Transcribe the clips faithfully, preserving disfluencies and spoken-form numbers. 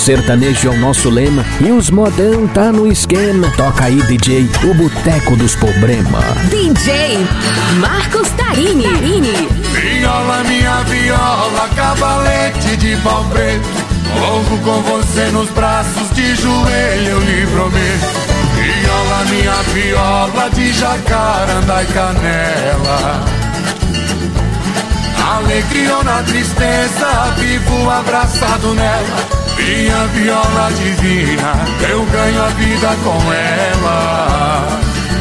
sertanejo é o nosso lema e os modão tá no esquema. Toca aí, D J, o Boteco dos Problema. D J Marcos Tarini. Tarini. Viola, minha viola, cavalete de pau preto, louco com você nos braços, de joelho eu lhe prometo. Viola, minha viola, de jacaranda e canela, alegria ou na tristeza, vivo abraçado nela. Minha viola divina, eu ganho a vida com ela.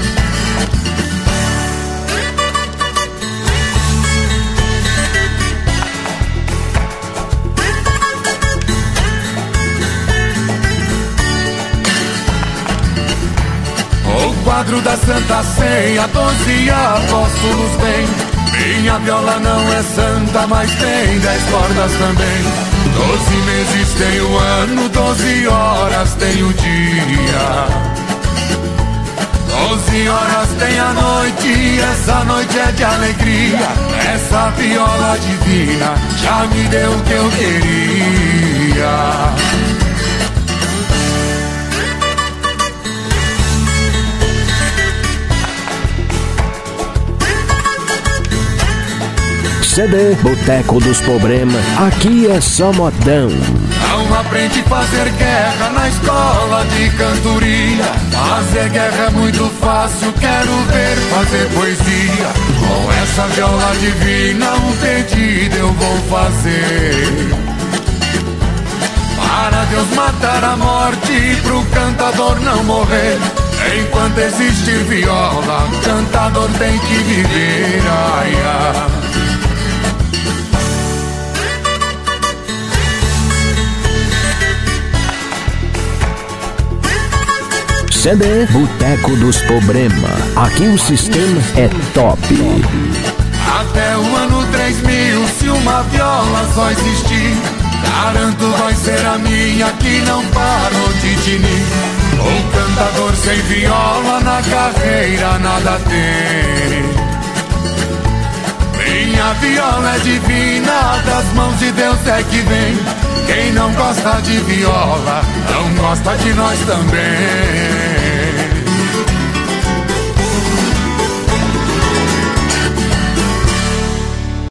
O quadro da Santa Ceia, doze apóstolos tem. Minha viola não é santa, mas tem dez cordas também. Doze meses tem o ano, doze horas tem o dia, doze horas tem a noite, e essa noite é de alegria. Essa viola divina já me deu o que eu queria. C D Boteco dos Problema, aqui é só modão. Não aprende a fazer guerra na escola de cantoria. Fazer guerra é muito fácil, quero ver fazer poesia. Com essa viola divina um pedido eu vou fazer, para Deus matar a morte e pro cantador não morrer. Enquanto existir viola, cantador tem que viver. Ai, ai. C D Boteco dos Problema, aqui o sistema é top. Até o ano três mil, se uma viola só existir, garanto vai ser a minha, que não parou de tinir. Um cantador sem viola na carreira nada tem. Minha viola é divina, das mãos de Deus é que vem. Quem não gosta de viola, não gosta de nós também.